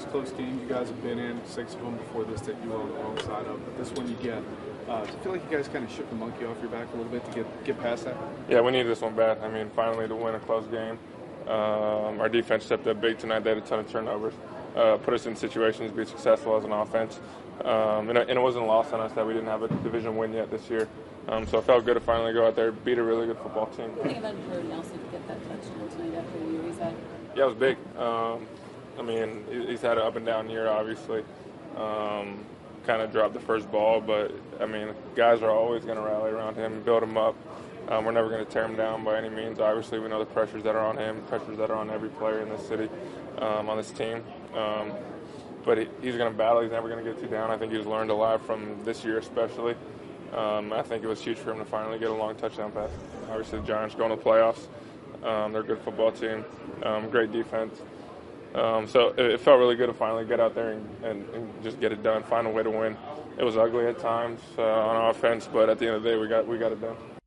close games you guys have been in, 6 of them before this that you were on the wrong side of, but this one you get. Do you feel like you guys kind of shook the monkey off your back a little bit to get past that? Yeah, we needed this one bad. I mean, finally to win a close game. Our defense stepped up big tonight. They had a ton of turnovers, put us in situations to be successful as an offense. And it wasn't lost on us that we didn't have a division win yet this year. So it felt good to finally go out there, beat a really good football team. What do you think about Jordan Nelson to get that touchdown tonight after the year he's had? Yeah, it was big. I mean, he's had an up and down year, obviously. Kind of dropped the first ball, but, I mean, guys are always going to rally around him and build him up. We're never going to tear him down by any means. Obviously, we know the pressures that are on him, pressures that are on every player in this city, on this team. But he's going to battle. He's never going to get too down. I think he's learned a lot from this year especially. I think it was huge for him to finally get a long touchdown pass. Obviously, the Giants going to the playoffs. They're a good football team, great defense. So it felt really good to finally get out there and just get it done, find a way to win. It was ugly at times on offense, but at the end of the day, we got it done.